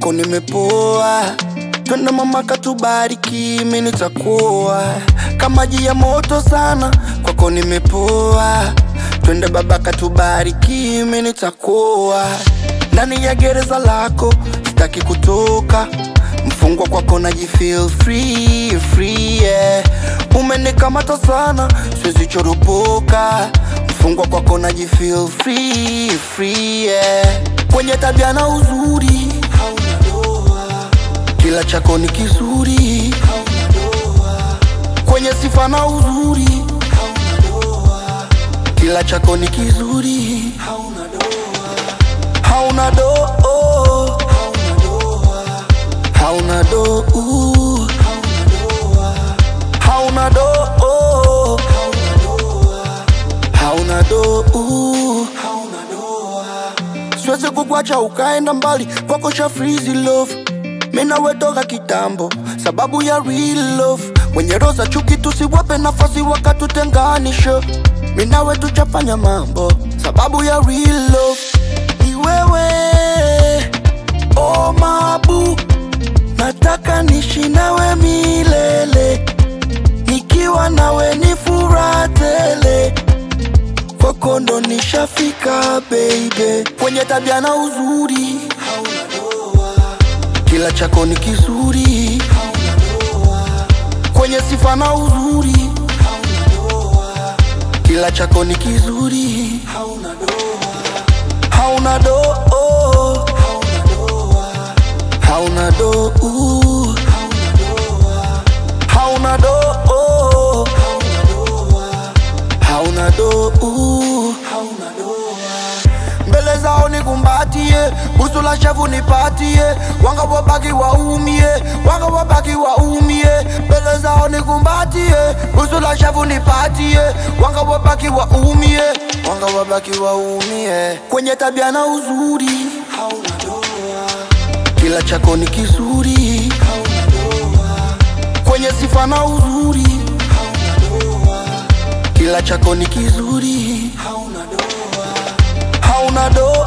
kwako nimepoa. Twende mama katubariki, mimi nitakuwa kama maji ya moto sana, kwako nimepoa. Twende baba katubariki, mimi nitakuwa ndani ya gereza lako, sitaki kutoka. Mfungwa kwako najifeel free, yeah. Umenikamata sana, siwezi choropoka. Mfungwa kwako najifeel free, yeah. Kwenye tabia na uzuri hauna doa, kila chako ni kizuri hauna doa. Kwenye sifa na uzuri hauna doa, kila chako ni kizuri hauna doa. Hauna doa, hauna doa, hauna doa, hauna doa. Siwezi kukwacha ukaenda mbali, kwako sha freezy love. Mina wetoka kitambo, sababu ya real love. Mwenye roza chuki tusiwape nafasi wakatutenganisha. Mina wetu chafanya mambo, sababu ya real love. Ni wewe, oh mabu, nataka nishi nawe milele. Nikiwa nawe ni furaha tele, kwako ndo nishafika baby. Kwenye tabia na uzuri hauna doa, kila chako ni kizuri hauna doa. Kwenye sifa na uzuri hauna doa, kila chako ni kizuri hauna doa. Hauna doa, hauna doa, hauna doa, hauna doa. Mbele zao nikumbatie, busu la shavu nipatie. Wanga wabaki waumie, wanga wabaki waumie. Mbele zao nikumbatie, busu la shavu nipatie. Wanga wabaki waumie, wanga wabaki waumie. Kwenye tabia na uzuri hauna doa, kila chako ni kizuri hauna doa. Kwenye sifa na uzuri hauna doa, kila chako ni kizuri hauna doa. Hauna doa,